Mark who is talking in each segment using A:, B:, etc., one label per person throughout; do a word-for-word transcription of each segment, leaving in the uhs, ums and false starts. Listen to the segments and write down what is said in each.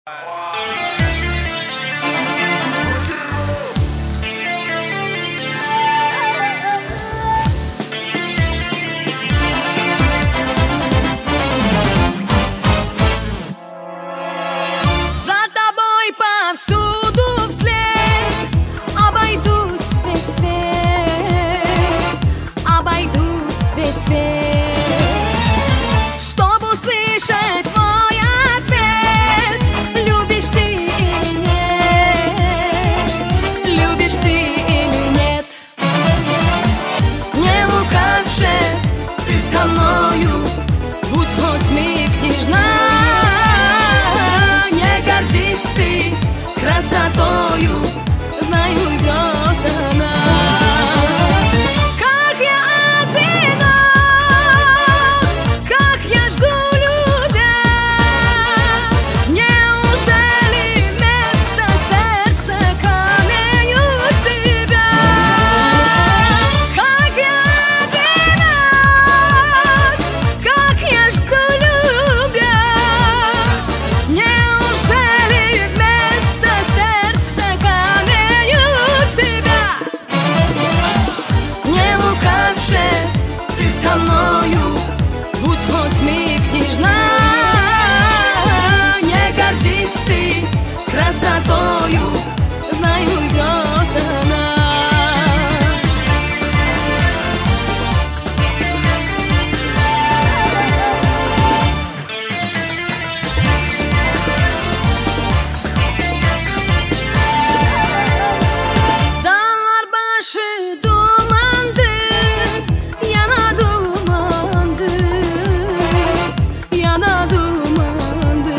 A: Красотою знаю врет она. Как я одинок, как я жду любя. Неужели вместо сердца камень у тебя? Как я одинок, как я жду любя. Неужели со мною, будь хоть миг нежна. Не гордись ты красотою, знаю, врет она. Dağlar başı dumandı, yana dumandı, yana dumandı.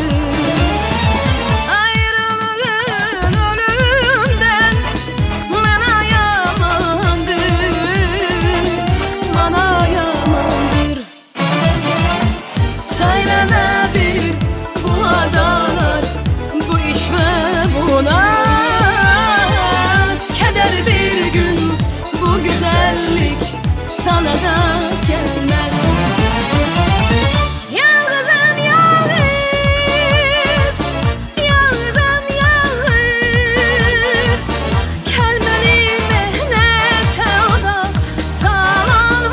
A: Ayrılığın ölümden bana yamandır, bana yamandır. Söyle nedir bu adalar, bu iş ve bu naz? Keder bir gün bu güzellik sana da gelmez. Yalnızım yalnız, yalnızım yalnız. Kelmeli mehnete o da sağlam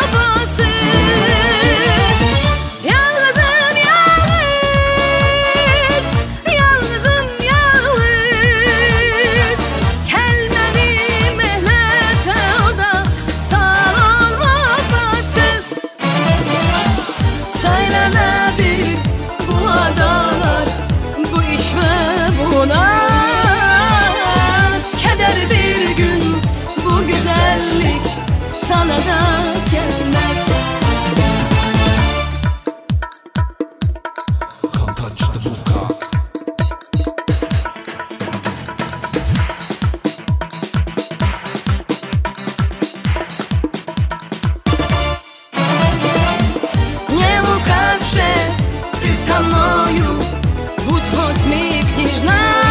A: vefasız. Yalnızım yalnız, yalnızım yalnız. Kelmeli mehnete o da sağlam vefasız. Söyle nedir bu adalar, bu iş ve bu naz? Keder bir gün bu güzellik sana da gelmez.
B: Can't touch the buka.
A: Nie łukawszy, ty za мною, будь хоть миг нежна.